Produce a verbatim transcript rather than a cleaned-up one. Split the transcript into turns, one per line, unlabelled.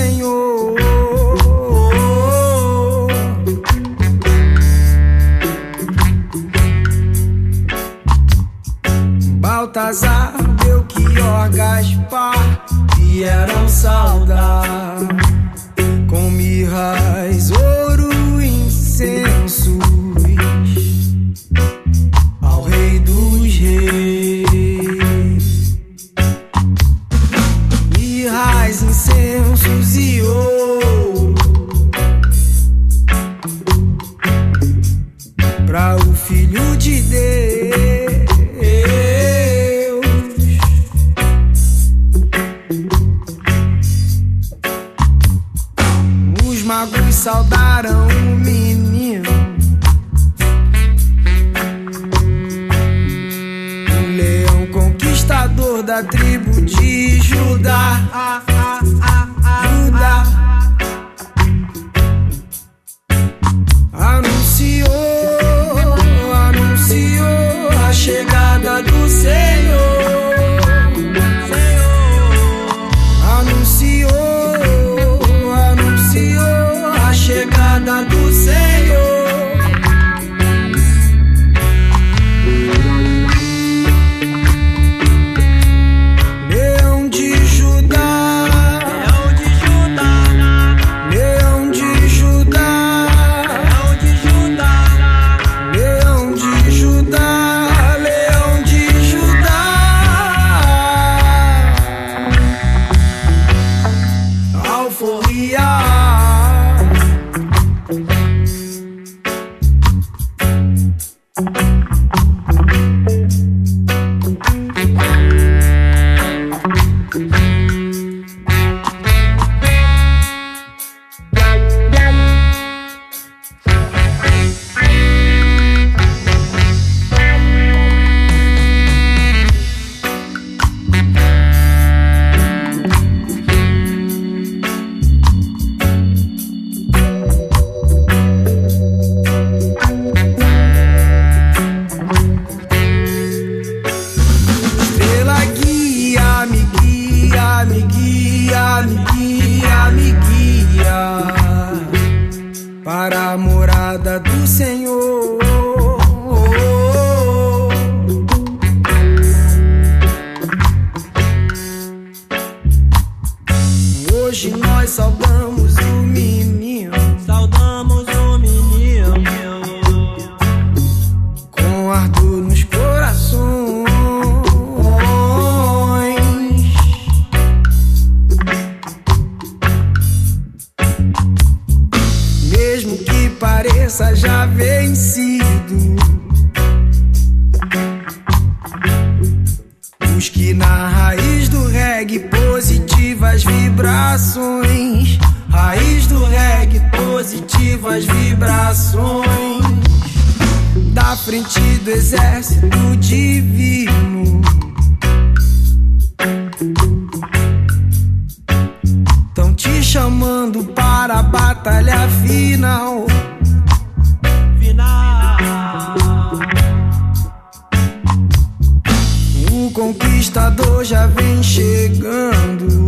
Senhor. Baltazar, Belchior, Gaspar vieram saudar com mirras, ouro, incensos ao Rei dos Reis. Mirras, incensos e ouro para o Filho de Deus. Os magos saudaram o menino, o leão conquistador da tribo de Judá. Judá anunciou, anunciou a chegada do Senhor. Anunciou, anunciou a chegada do Senhor. Leão de Judá, leão de Judá, leão de Judá, leão de Judá, leão de Judá, leão de Judá. Alforria, estrela guia, me guia, me guia, me guia, me guia para a morada do Senhor. Hoje nós saudamos o menino,
Saudamos o menino
com ardor nos corações. Mesmo que pareça já vencido, busque na raiz do reggae positivas vibrações. Raiz do reggae positivas vibrações. Da frente do exército divino, tão te chamando para a batalha final.
final.
O conquistador já vem chegando.